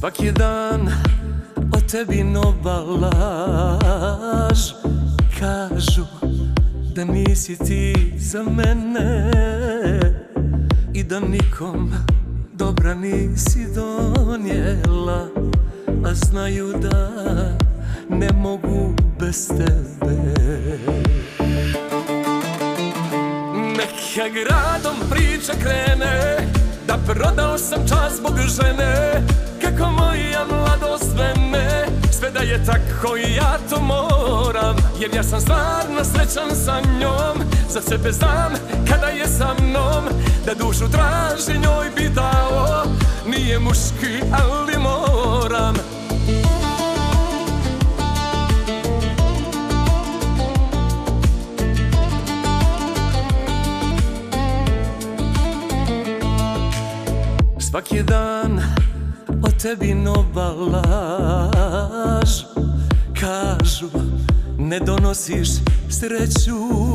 Svaki dan o tebi nova laž. Kažu da nisi ti za mene i da nikom dobra nisi donijela, a znaju da ne mogu bez tebe. Neka gradom priča krene da prodao sam čast zbog žene, kako moja mladost vene, sve da je tako i ja to moram, jer ja sam stvarno srećan sa njom. Za sebe znam kada je sa mnom, da dušu traži njoj bi dao, nije muški ali moram. Svaki dan o tebi nova laž. Kažu ne donosiš sreću,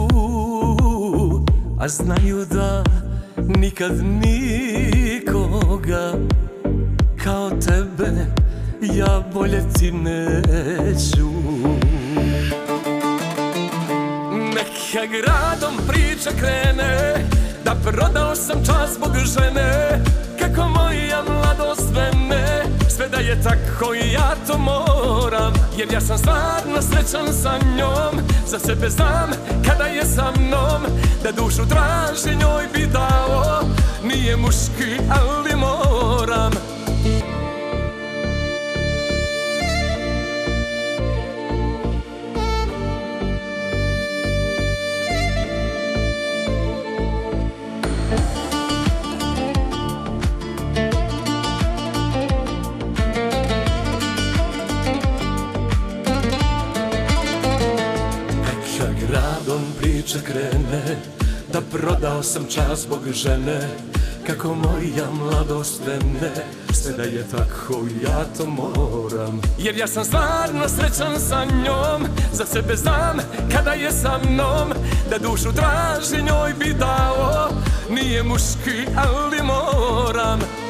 a znaju da nikad nikoga kao tebe ja voljeti neću. Neka gradom priča krene da prodao sam čast zbog žene, kako moja mladost vene, sve da je tako i ja to moram, jer ja sam stvarno srećan sa njom. Za sebe znam kada je sa mnom, da dušu traži njoj bi dao, nije muški ali moram. Gradom priča krene da prodao sam čast zbog žene, kako moja mladost vene, sve da je tako ja to moram, jer ja sam stvarno srećan sa njom. Za sebe znam kada je sa mnom, da dušu traži njoj bi dao, nije muški ali moram.